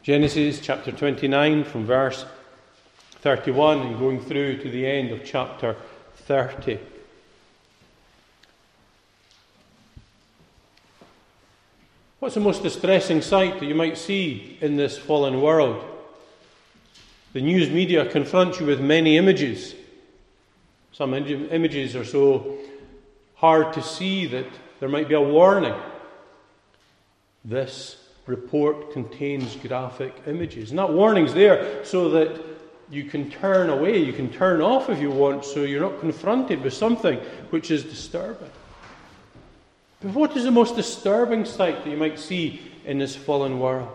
Genesis chapter 29 from verse 31 and going through to the end of chapter 30. What's the most distressing sight that you might see in this fallen world? The news media confront you with many images. Some images are so hard to see that there might be a warning. This report contains graphic images. And that warning's there so that you can turn away, you can turn off if you want, so you're not confronted with something which is disturbing. But what is the most disturbing sight that you might see in this fallen world?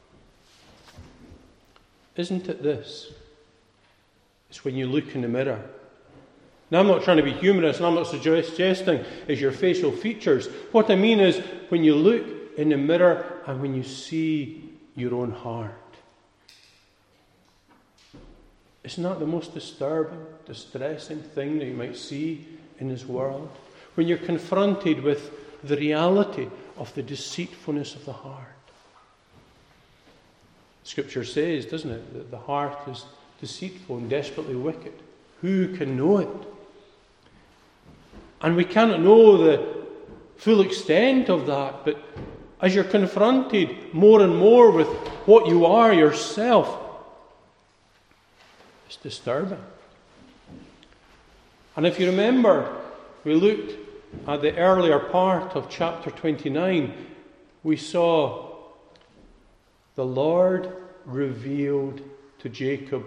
Isn't it this? It's when you look in the mirror. Now, I'm not trying to be humorous, and I'm not suggesting it's your facial features. What I mean is when you look in the mirror and when you see your own heart. Isn't that the most disturbing, distressing thing that you might see in this world? When you're confronted with the reality of the deceitfulness of the heart. Scripture says, doesn't it, that the heart is deceitful and desperately wicked. Who can know it? And we cannot know the full extent of that, but as you're confronted more and more with what you are yourself, it's disturbing. And if you remember, we looked at the earlier part of chapter 29, we saw the Lord revealed to Jacob.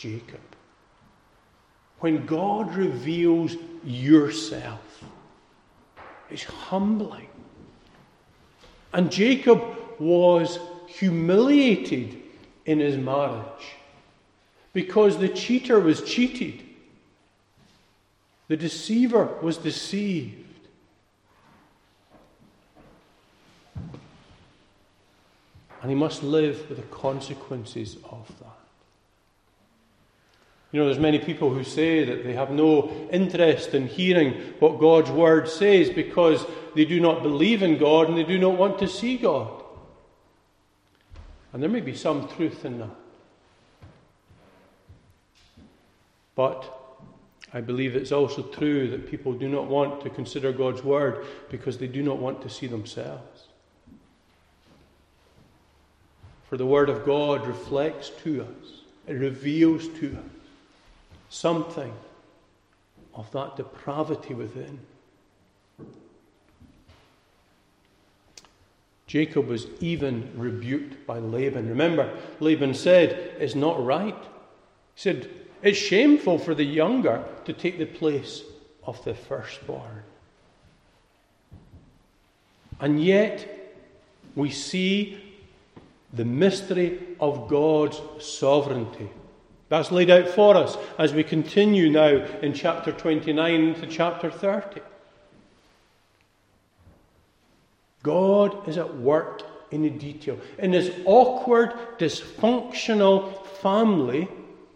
When God reveals yourself, it's humbling. And Jacob was humiliated in his marriage because the cheater was cheated. The deceiver was deceived. And he must live with the consequences of that. You know, there's many people who say that they have no interest in hearing what God's Word says because they do not believe in God and they do not want to see God. And there may be some truth in that. But I believe it's also true that people do not want to consider God's Word because they do not want to see themselves. For the Word of God reflects to us, it reveals to us something of that depravity within. Jacob was even rebuked by Laban. Remember, Laban said, it's not right. He said, it's shameful for the younger to take the place of the firstborn. And yet, we see the mystery of God's sovereignty. That's laid out for us as we continue now in chapter 29 to chapter 30. God is at work in the detail. In this awkward, dysfunctional family,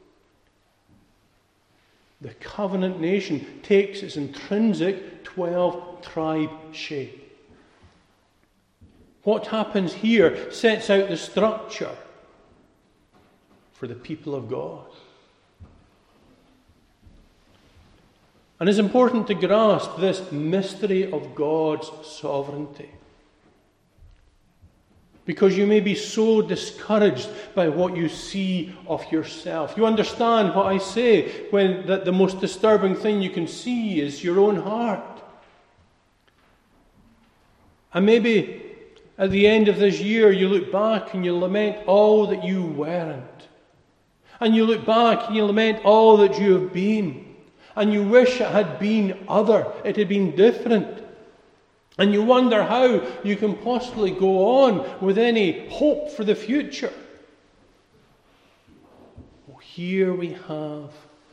the covenant nation takes its intrinsic 12-tribe shape. What happens here sets out the structure for the people of God. And it's important to grasp this mystery of God's sovereignty. Because you may be so discouraged by what you see of yourself. You understand what I say when that the most disturbing thing you can see is your own heart. And maybe at the end of this year you look back and you lament all that you weren't. And you look back and you lament all that you have been. And you wish it had been other. It had been different. And you wonder how you can possibly go on with any hope for the future. Well, here we have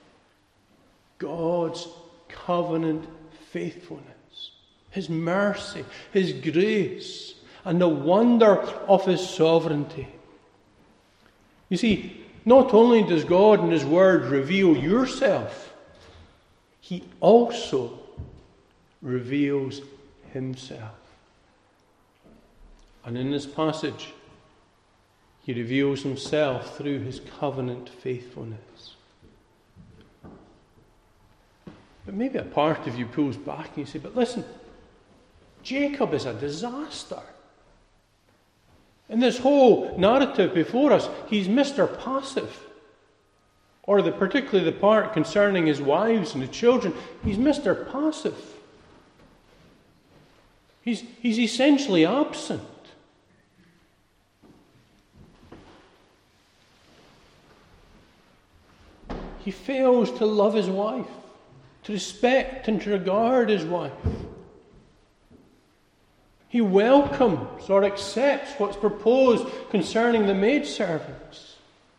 God's covenant faithfulness, His mercy, His grace, and the wonder of His sovereignty. You see, not only does God in His Word reveal yourself, He also reveals Himself. And in this passage, He reveals himself through his covenant faithfulness. But maybe a part of you pulls back and you say, but listen, Jacob is a disaster. In this whole narrative before us, he's Mr. Passive. Or particularly the part concerning his wives and the children, he's Mr. Passive. He's essentially absent. He fails to love his wife, to respect and to regard his wife. He welcomes or accepts what's proposed concerning the maidservants.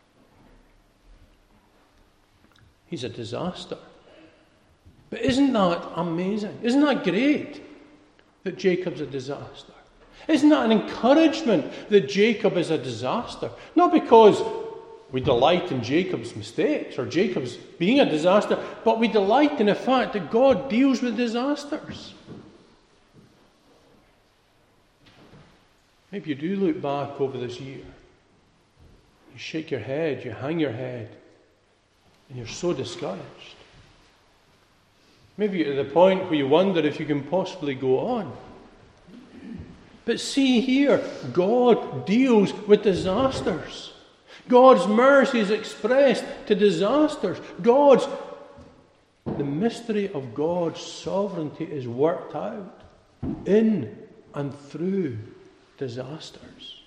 He's a disaster. But isn't that amazing? Isn't that great that Jacob's a disaster? Isn't that an encouragement that Jacob is a disaster? Not because we delight in Jacob's mistakes or Jacob's being a disaster, but we delight in the fact that God deals with disasters. Maybe you do look back over this year. You shake your head, you hang your head, and you're so discouraged. Maybe you're at the point where you wonder if you can possibly go on. But see here, God deals with disasters. God's mercy is expressed to disasters. The mystery of God's sovereignty is worked out in and through disasters.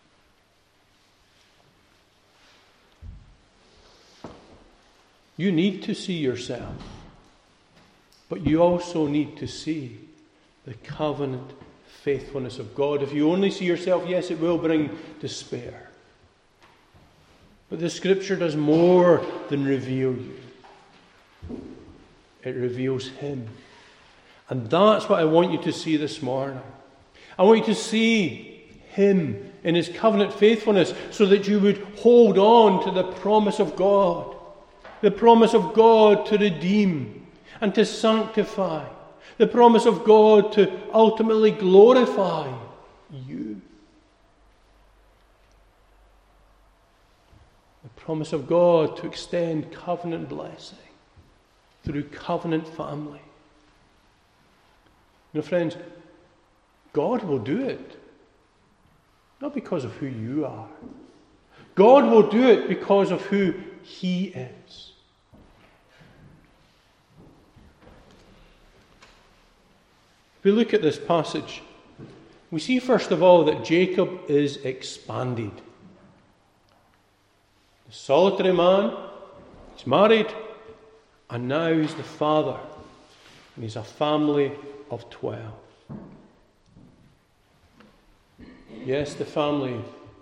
You need to see yourself, but you also need to see the covenant faithfulness of God. If you only see yourself, yes, it will bring despair. But the Scripture does more than reveal you. It reveals Him. And that's what I want you to see this morning. I want you to see Him in His covenant faithfulness so that you would hold on to the promise of God. The promise of God to redeem and to sanctify. The promise of God to ultimately glorify you. The promise of God to extend covenant blessing through covenant family. You know, friends, God will do it. Not because of who you are. God will do it because of who He is. If we look at this passage, we see first of all that Jacob is expanded. The solitary man, he's married, and now he's the father. And he's a family of 12. Yes, the family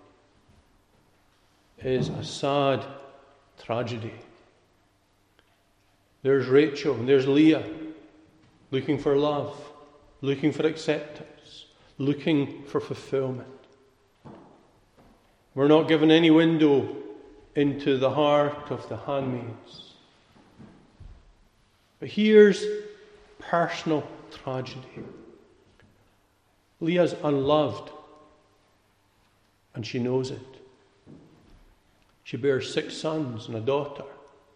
is a sad tragedy. There's Rachel and there's Leah looking for love, looking for acceptance, looking for fulfillment. We're not given any window into the heart of the handmaids. But here's personal tragedy. Leah's unloved, and she knows it. She bears 6 sons and a daughter,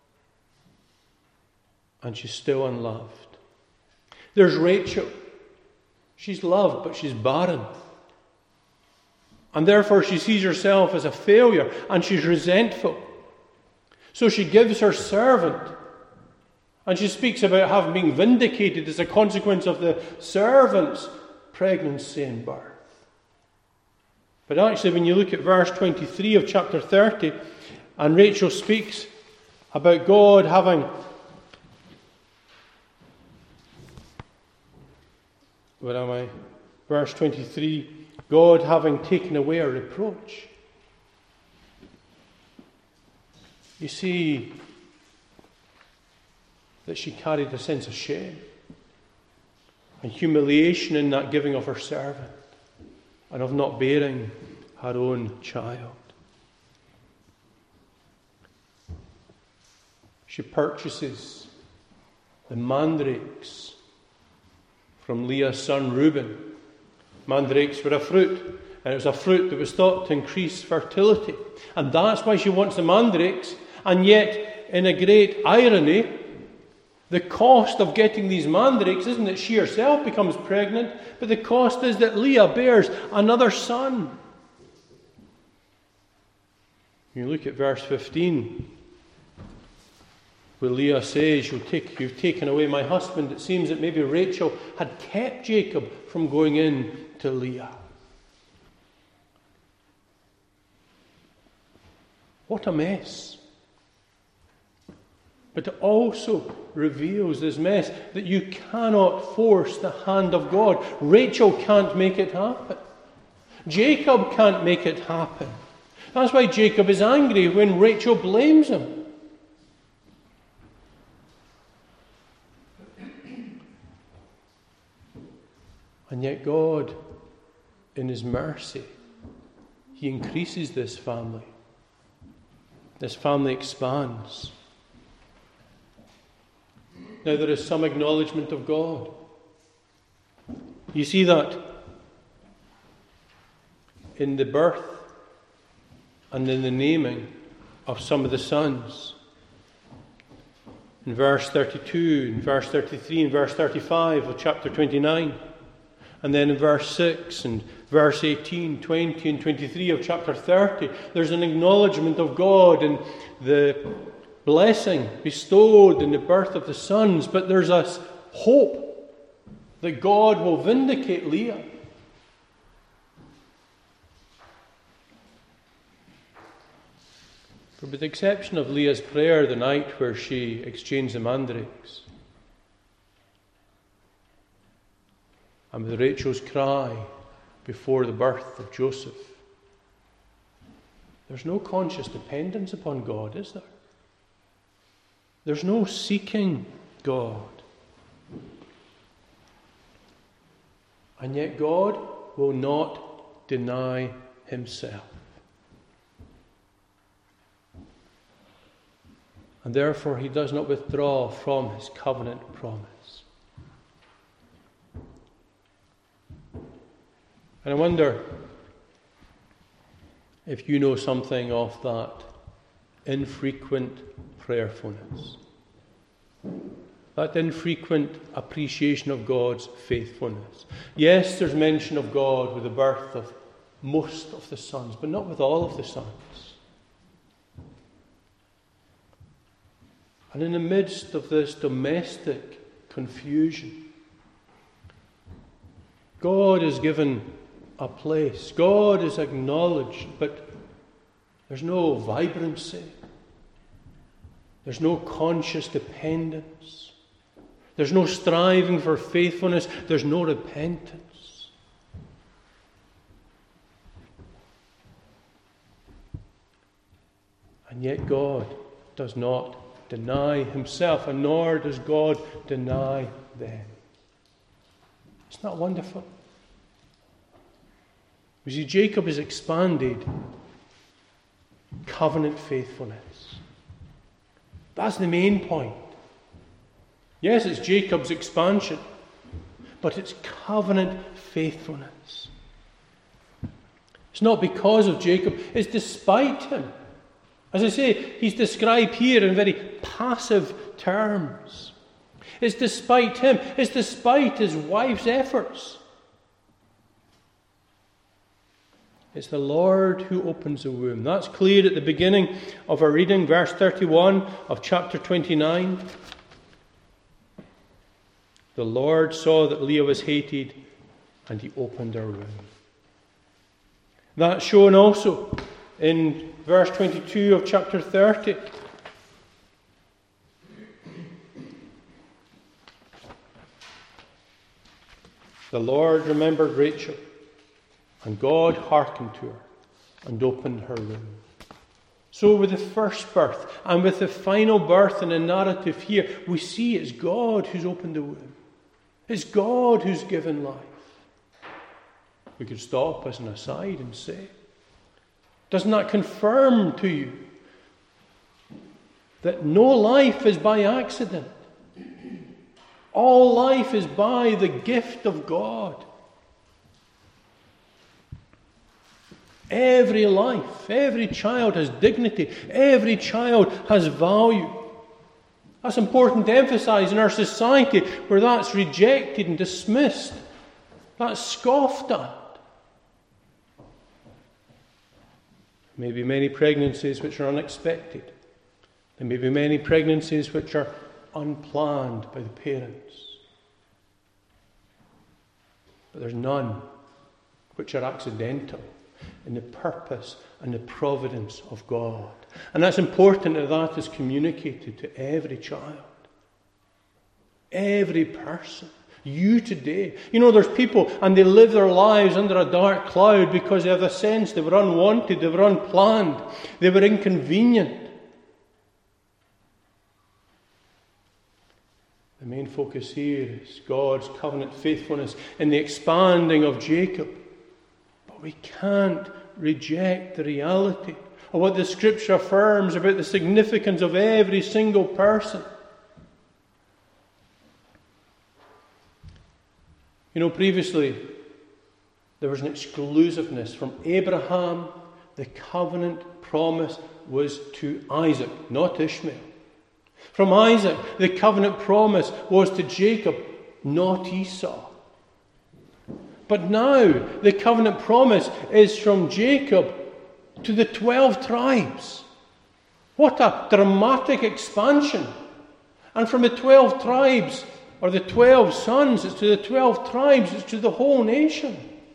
and she's still unloved. There's Rachel. She's loved, but she's barren. And therefore she sees herself as a failure, and she's resentful. So she gives her servant, and she speaks about having been vindicated as a consequence of the servant's pregnancy and birth. But actually, when you look at verse 23 of chapter 30, and Rachel speaks about God having... Where am I? Verse 23, God having taken away our reproach. You see that she carried a sense of shame and humiliation in that giving of her servant and of not bearing her own child. She purchases the mandrakes from Leah's son Reuben. Mandrakes were a fruit And it was a fruit that was thought to increase fertility. And that's why she wants the mandrakes. And yet, in a great irony, the cost of getting these mandrakes isn't that she herself becomes pregnant, but the cost is that Leah bears another son. You look at verse 15, where Leah says, "You've taken away my husband." It seems that maybe Rachel had kept Jacob from going in to Leah. What a mess. But it also reveals this mess that you cannot force the hand of God. Rachel can't make it happen. Jacob can't make it happen. That's why Jacob is angry when Rachel blames him. And yet God, in His mercy, He increases this family. This family expands. Now there is some acknowledgement of God. You see that in the birth and in the naming of some of the sons. In verse 32, in verse 33, in verse 35 of chapter 29. And then in verse 6 and verse 18, 20 and 23 of chapter 30, there's an acknowledgement of God and the blessing bestowed in the birth of the sons. But there's a hope that God will vindicate Leah. For with the exception of Leah's prayer the night where she exchanged the mandrakes, and with Rachel's cry before the birth of Joseph, there's no conscious dependence upon God, is there? There's no seeking God. And yet God will not deny Himself. And therefore He does not withdraw from His covenant promise. And I wonder if you know something of that infrequent prayerfulness, that infrequent appreciation of God's faithfulness. Yes, there's mention of God with the birth of most of the sons, but not with all of the sons. And in the midst of this domestic confusion, God is given a place. God is acknowledged, but there's no vibrancy. There's no conscious dependence. There's no striving for faithfulness. There's no repentance. And yet God does not deny Himself, and nor does God deny them. Isn't that wonderful? You see, Jacob has expanded covenant faithfulness. That's the main point. Yes, it's Jacob's expansion, but it's covenant faithfulness. It's not because of Jacob, it's despite him. As I say, he's described here in very passive terms. It's despite him, it's despite his wife's efforts. It's the Lord who opens the womb. That's clear at the beginning of our reading, verse 31 of chapter 29. The Lord saw that Leah was hated, and He opened her womb. That's shown also in verse 22 of chapter 30. The Lord remembered Rachel, and God hearkened to her and opened her womb. So with the first birth and with the final birth in the narrative here, we see it's God who's opened the womb. It's God who's given life. We could stop as an aside and say, doesn't that confirm to you that no life is by accident? All life is by the gift of God. Every life, every child has dignity. Every child has value. That's important to emphasize in our society where that's rejected and dismissed. That's scoffed at. There may be many pregnancies which are unexpected. There may be many pregnancies which are unplanned by the parents. But there's none which are accidental in the purpose and the providence of God. And that's important that is communicated to every child. Every person. You today. You know, there's people and they live their lives under a dark cloud because they have the sense they were unwanted, they were unplanned, they were inconvenient. The main focus here is God's covenant faithfulness in the expanding of Jacob. But we can't reject the reality of what the Scripture affirms about the significance of every single person. You know, previously, there was an exclusiveness from Abraham. The covenant promise was to Isaac, not Ishmael. From Isaac, the covenant promise was to Jacob, not Esau. But now, the covenant promise is from Jacob to the 12 tribes. What a dramatic expansion. And from the 12 tribes, or the 12 sons, it's to the 12 tribes, it's to the whole nation.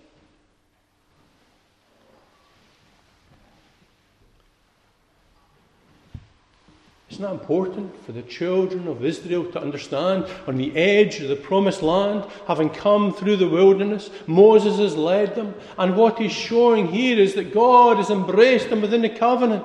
Isn't that important for the children of Israel to understand? On the edge of the promised land, having come through the wilderness, Moses has led them. And what he's showing here is that God has embraced them within the covenant.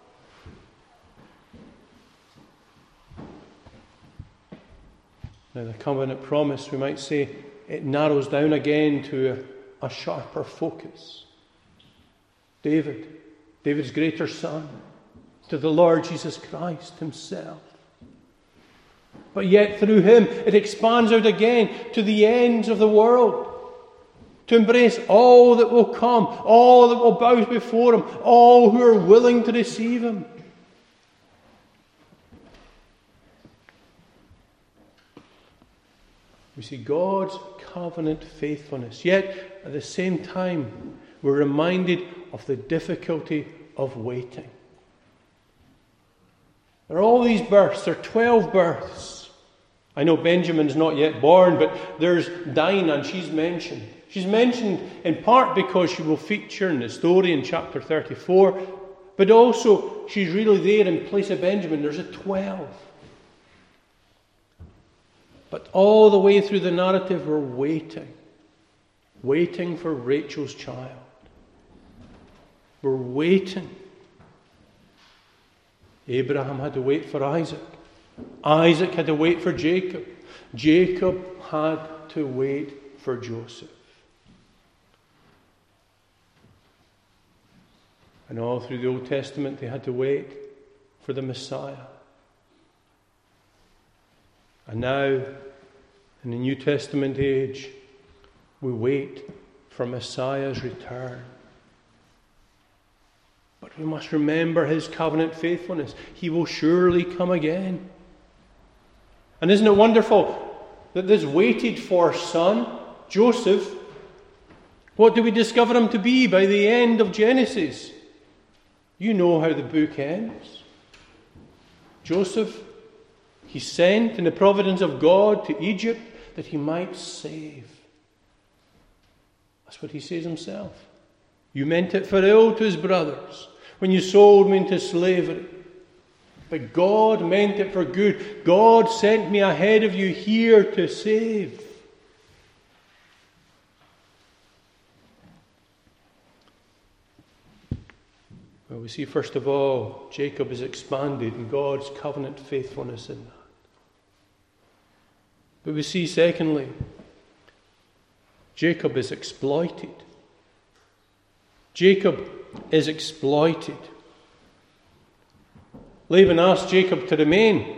Now the covenant promise, we might say, it narrows down again to a sharper focus. David's greater son, to the Lord Jesus Christ himself. But yet through him it expands out again to the ends of the world, to embrace all that will come, all that will bow before him, all who are willing to receive him. We see God's covenant faithfulness, yet at the same time we're reminded of the difficulty of waiting. There are all these births. There are 12 births. I know Benjamin's not yet born, but there's Dinah, and she's mentioned. She's mentioned in part because she will feature in the story in chapter 34, but also she's really there in place of Benjamin. There's a 12. But all the way through the narrative, we're waiting for Rachel's child. We're waiting. Abraham had to wait for Isaac. Isaac had to wait for Jacob. Jacob had to wait for Joseph. And all through the Old Testament, they had to wait for the Messiah. And now, in the New Testament age, we wait for Messiah's return. But we must remember his covenant faithfulness. He will surely come again. And isn't it wonderful that this waited for son, Joseph, what do we discover him to be by the end of Genesis? You know how the book ends. Joseph, he's sent in the providence of God to Egypt that he might save. That's what he says himself. You meant it for ill to his brothers when you sold me into slavery. But God meant it for good. God sent me ahead of you here to save. Well, we see first of all, Jacob is expanded in God's covenant faithfulness in that. But we see secondly, Jacob is exploited. Jacob is exploited. Laban asked Jacob to remain.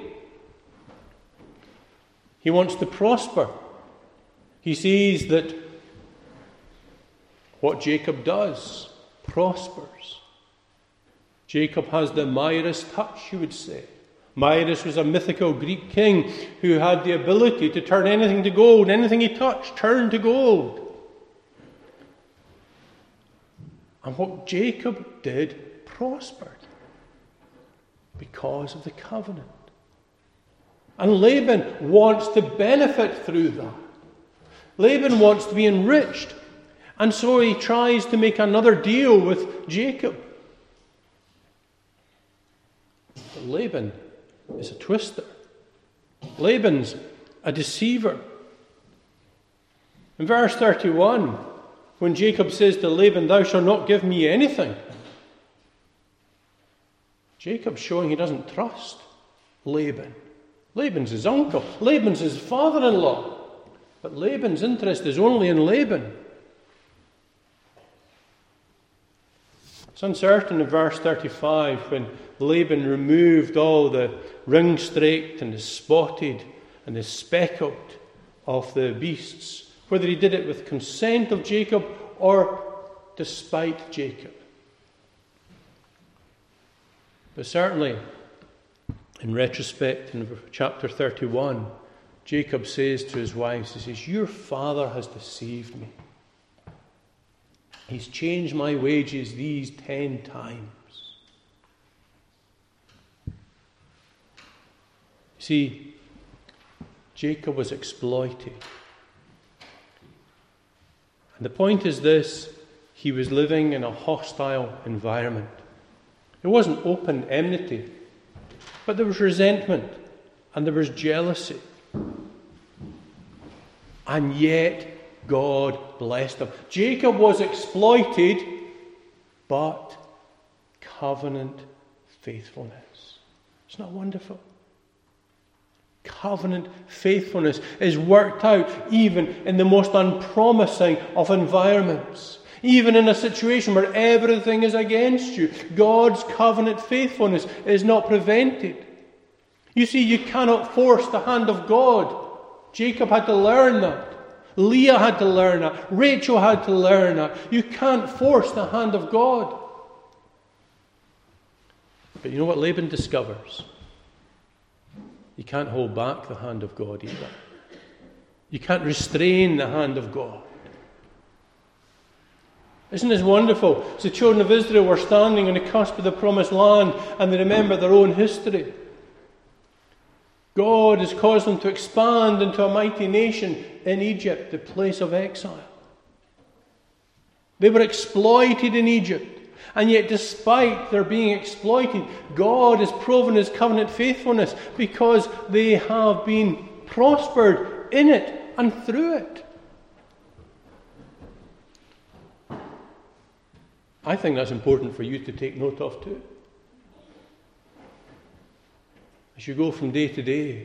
He wants to prosper. He sees that what Jacob does prospers. Jacob has the Midas touch, you would say. Midas was a mythical Greek king who had the ability to turn anything to gold. Anything he touched turned to gold. And what Jacob did prospered because of the covenant. And Laban wants to benefit through that. Laban wants to be enriched. And so he tries to make another deal with Jacob. But Laban is a twister. Laban's a deceiver. In verse 31, when Jacob says to Laban, "Thou shalt not give me anything," Jacob's showing he doesn't trust Laban. Laban's his uncle. Laban's his father-in-law. But Laban's interest is only in Laban. It's uncertain in verse 35 when Laban removed all the ring-straked and the spotted and the speckled of the beasts, whether he did it with consent of Jacob or despite Jacob. But certainly, in retrospect, in chapter 31, Jacob says to his wives, he says, "Your father has deceived me. He's changed my wages these 10 times. See, Jacob was exploited. And the point is this: he was living in a hostile environment. It wasn't open enmity, but there was resentment and there was jealousy. And yet God blessed him. Jacob was exploited, but covenant faithfulness. It's not wonderful? Covenant faithfulness is worked out even in the most unpromising of environments. Even in a situation where everything is against you, God's covenant faithfulness is not prevented. You see, you cannot force the hand of God. Jacob had to learn that. Leah had to learn that. Rachel had to learn that. You can't force the hand of God. But you know what Laban discovers? You can't hold back the hand of God either. You can't restrain the hand of God. Isn't this wonderful? As the children of Israel were standing on the cusp of the promised land and they remember their own history. God has caused them to expand into a mighty nation in Egypt, the place of exile. They were exploited in Egypt. And yet despite their being exploited, God has proven his covenant faithfulness because they have been prospered in it and through it. I think that's important for you to take note of too. As you go from day to day.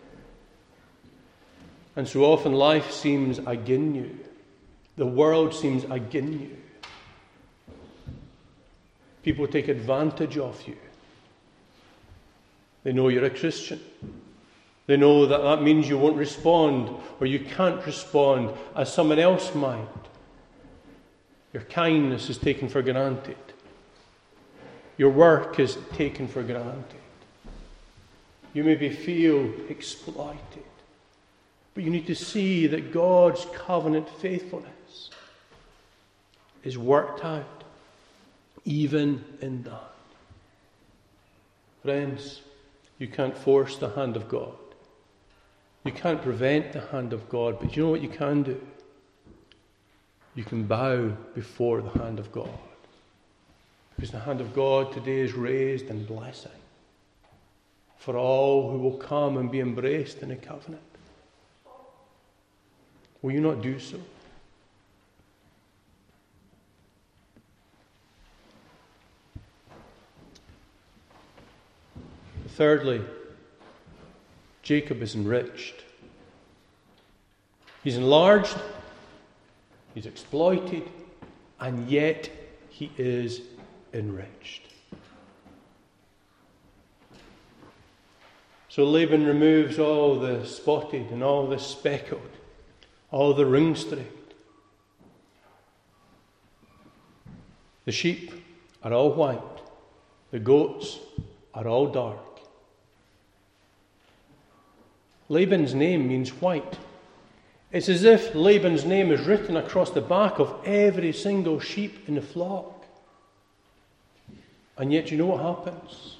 And so often life seems against you. The world seems against you. People take advantage of you. They know you're a Christian. They know that that means you won't respond or you can't respond as someone else might. Your kindness is taken for granted. Your work is taken for granted. You maybe feel exploited. But you need to see that God's covenant faithfulness is worked out even in that. Friends, you can't force the hand of God. You can't prevent the hand of God. But you know what you can do? You can bow before the hand of God. Because the hand of God today is raised in blessing for all who will come and be embraced in a covenant. Will you not do so? Thirdly, Jacob is enriched. He's enlarged, he's exploited, and yet he is enriched. So Laban removes all the spotted and all the speckled, all the ring-straked. The sheep are all white. The goats are all dark. Laban's name means white. It's as if Laban's name is written across the back of every single sheep in the flock. And yet, you know what happens?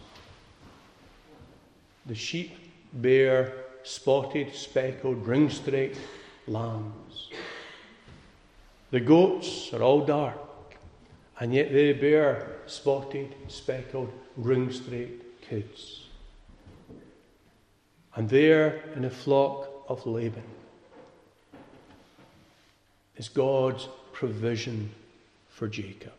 The sheep bear spotted, speckled, ring-straight lambs. The goats are all dark, and yet they bear spotted, speckled, ring-straight kids. And there in the flock of Laban is God's provision for Jacob.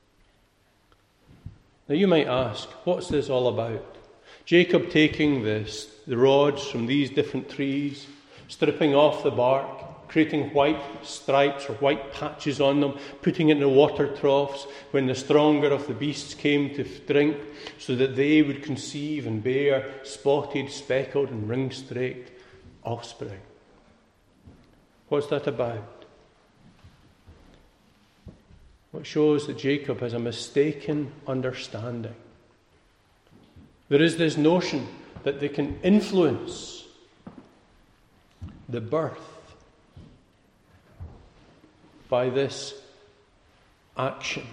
Now you might ask, what's this all about? Jacob taking the rods from these different trees, stripping off the bark, creating white stripes or white patches on them, putting it in the water troughs when the stronger of the beasts came to drink, so that they would conceive and bear spotted, speckled and ring-straight offspring. What's that about? Well, it shows that Jacob has a mistaken understanding. There is this notion that they can influence the birth by this action.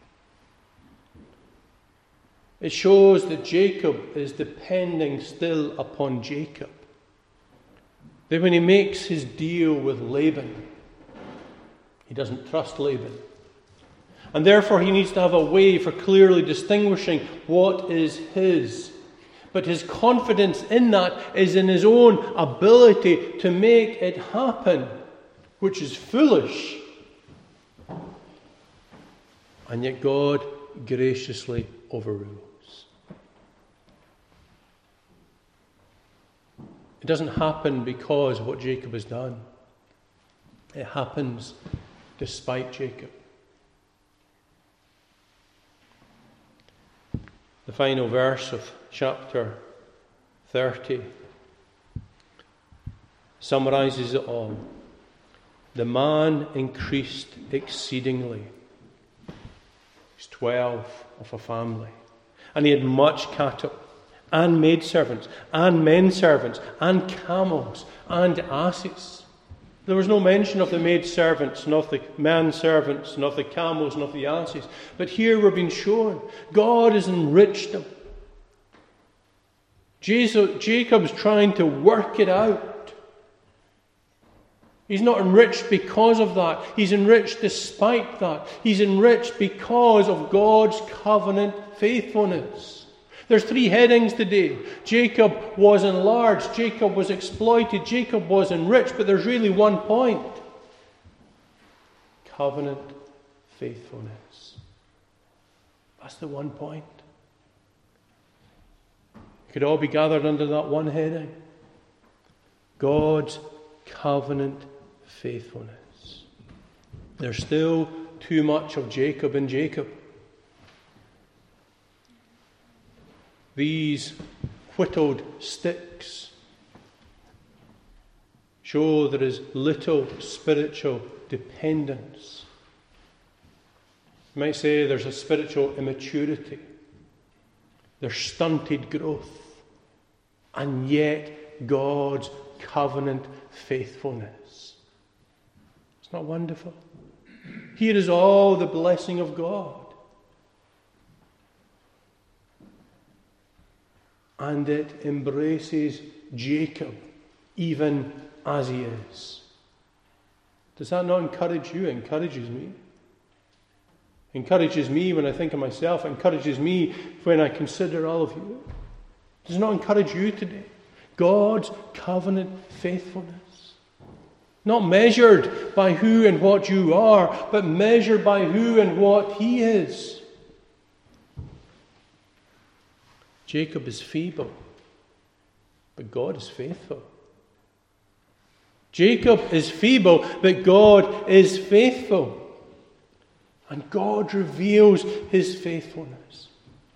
It shows that Jacob is depending still upon Jacob. That when he makes his deal with Laban, he doesn't trust Laban. And therefore he needs to have a way for clearly distinguishing what is his. But his confidence in that is in his own ability to make it happen, which is foolish. And yet God graciously overrules. It doesn't happen because of what Jacob has done. It happens despite Jacob. The final verse of chapter 30 summarizes it all. The man increased exceedingly. He's 12 of a family. And he had much cattle, and maidservants, and men servants, and camels, and asses. There was no mention of the maidservants, nor of the manservants, nor of the camels, nor of the asses. But here we're being shown God has enriched them. Jacob's trying to work it out. He's not enriched because of that. He's enriched despite that. He's enriched because of God's covenant faithfulness. There's 3 headings today. Jacob was enlarged. Jacob was exploited. Jacob was enriched. But there's really one point. Covenant faithfulness. That's the one point. It could all be gathered under that one heading. God's covenant faithfulness. There's still too much of Jacob in Jacob. These whittled sticks show there is little spiritual dependence. You might say there's a spiritual immaturity. There's stunted growth. And yet God's covenant faithfulness. It's not wonderful. Here is all the blessing of God. And it embraces Jacob even as he is. Does that not encourage you? It encourages me. It encourages me when I think of myself. It encourages me when I consider all of you. Does it not encourage you today? God's covenant faithfulness. Not measured by who and what you are, but measured by who and what he is. Jacob is feeble, but God is faithful. Jacob is feeble, but God is faithful. And God reveals his faithfulness.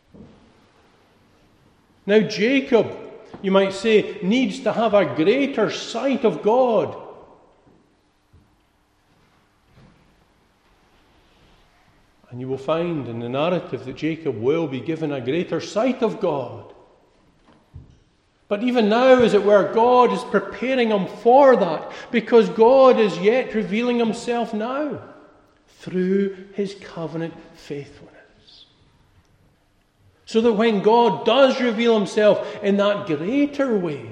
Now Jacob, you might say, needs to have a greater sight of God. And you will find in the narrative that Jacob will be given a greater sight of God. But even now, as it were, God is preparing him for that, because God is yet revealing himself now through his covenant faithfulness. So that when God does reveal himself in that greater way,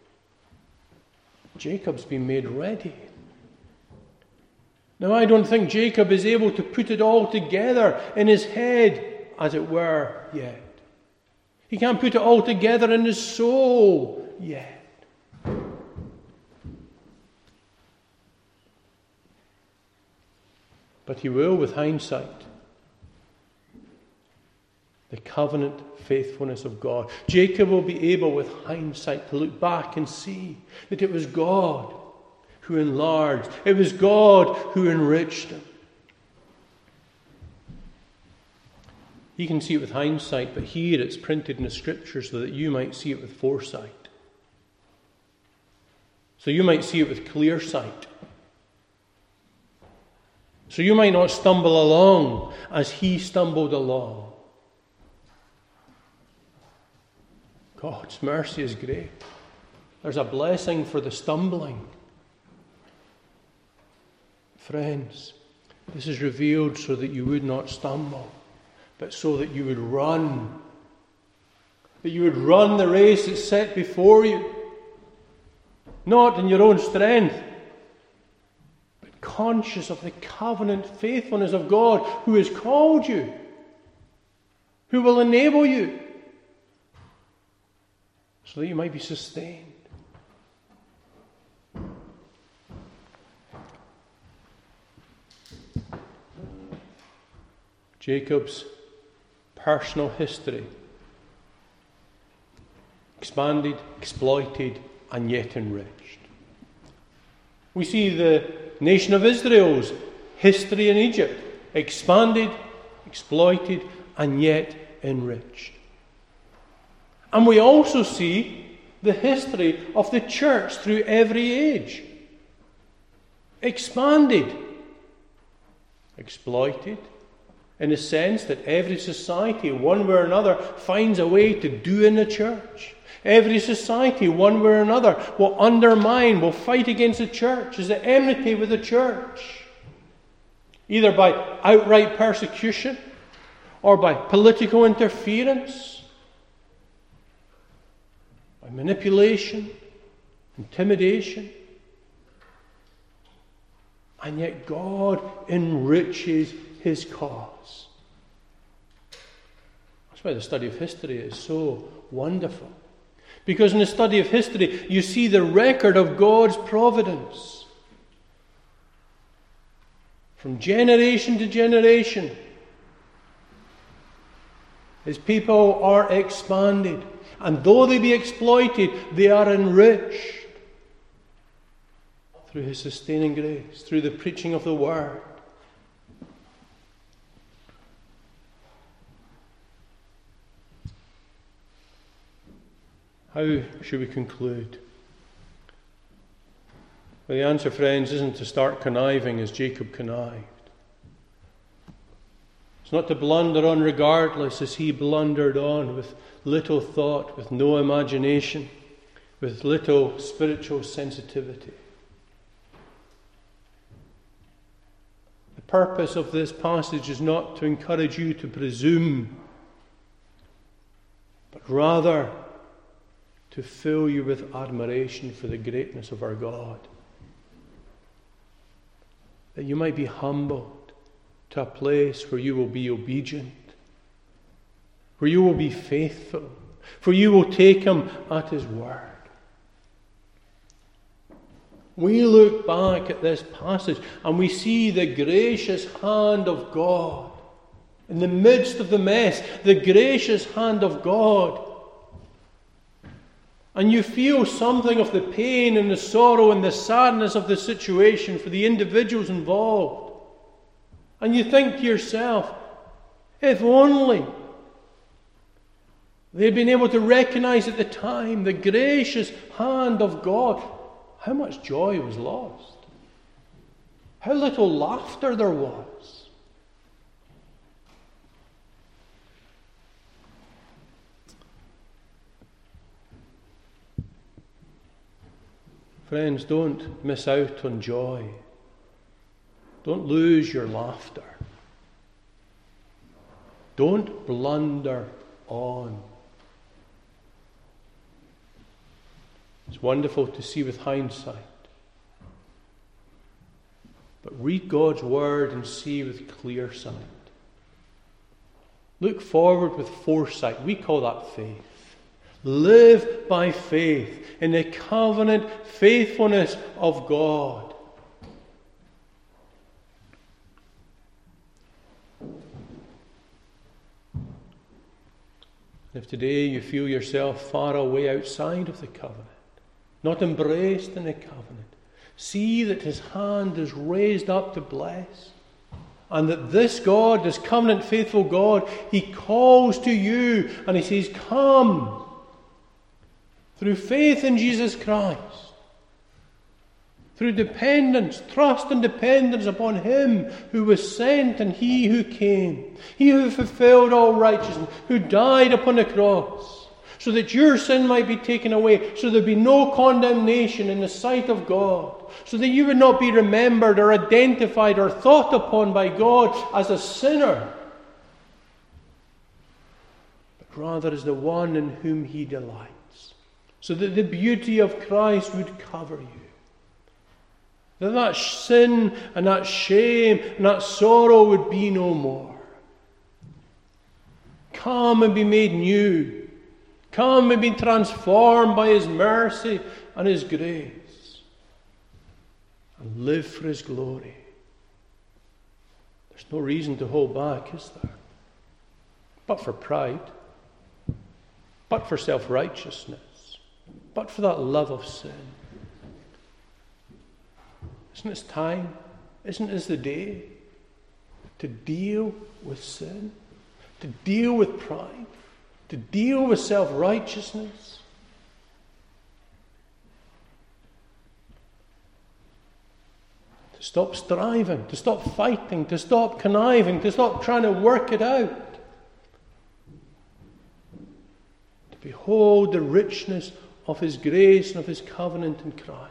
Jacob's been made ready. Now, I don't think Jacob is able to put it all together in his head, as it were, yet. He can't put it all together in his soul yet. But he will with hindsight. The covenant faithfulness of God. Jacob will be able with hindsight to look back and see that it was God who enlarged. It was God who enriched him. You can see it with hindsight, but here it's printed in the Scriptures so that you might see it with foresight. So you might see it with clear sight. So you might not stumble along as he stumbled along. God's mercy is great. There's a blessing for the stumbling. Friends, this is revealed so that you would not stumble, but so that you would run. That you would run the race that's set before you. Not in your own strength, but conscious of the covenant faithfulness of God who has called you, who will enable you, so that you might be sustained. Jacob's personal history, expanded, exploited, and yet enriched. We see the nation of Israel's history in Egypt, expanded, exploited, and yet enriched. And we also see the history of the church through every age. Expanded, exploited, in the sense that every society, one way or another, finds a way to do in the church. Every society, one way or another, will undermine, will fight against the church, is at enmity with the church. Either by outright persecution or by political interference, by manipulation, intimidation. And yet God enriches his cause. That's why the study of history is so wonderful. Because in the study of history, you see the record of God's providence. From generation to generation, his people are expanded. And though they be exploited, they are enriched through his sustaining grace, through the preaching of the word. How should we conclude? Well, the answer, friends, isn't to start conniving as Jacob connived. It's not to blunder on regardless as he blundered on, with little thought, with no imagination, with little spiritual sensitivity. The purpose of this passage is not to encourage you to presume, but rather to fill you with admiration for the greatness of our God. That you might be humbled to a place where you will be obedient, where you will be faithful, for you will take him at his word. We look back at this passage and we see the gracious hand of God. In the midst of the mess, the gracious hand of God. And you feel something of the pain and the sorrow and the sadness of the situation for the individuals involved. And you think to yourself, if only they'd been able to recognize at the time the gracious hand of God, how much joy was lost. How little laughter there was. Friends, don't miss out on joy. Don't lose your laughter. Don't blunder on. It's wonderful to see with hindsight. But read God's word and see with clear sight. Look forward with foresight. We call that faith. Live by faith in the covenant faithfulness of God. If today you feel yourself far away outside of the covenant, not embraced in the covenant, see that his hand is raised up to bless. And that this God, this covenant faithful God, he calls to you and he says, come through faith in Jesus Christ, through dependence, trust and dependence upon him who was sent and he who came, he who fulfilled all righteousness, who died upon the cross, so that your sin might be taken away, so there be no condemnation in the sight of God, so that you would not be remembered or identified or thought upon by God as a sinner, but rather as the one in whom he delights, so that the beauty of Christ would cover you, that sin and that shame and that sorrow would be no more. Come and be made new. Come and be transformed by his mercy and his grace. And live for his glory. There's no reason to hold back, is there? But for pride. But for self-righteousness. But for that love of sin. Isn't it time? Isn't this the day to deal with sin? To deal with pride? To deal with self-righteousness? To stop striving, to stop fighting, to stop conniving, to stop trying to work it out. To behold the richness of his grace and of his covenant in Christ.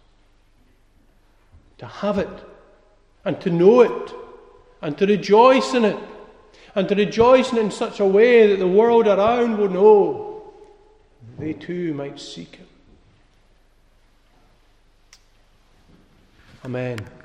To have it, and to know it, and to rejoice in it, and to rejoice in it in such a way that the world around will know, they too might seek it. Amen.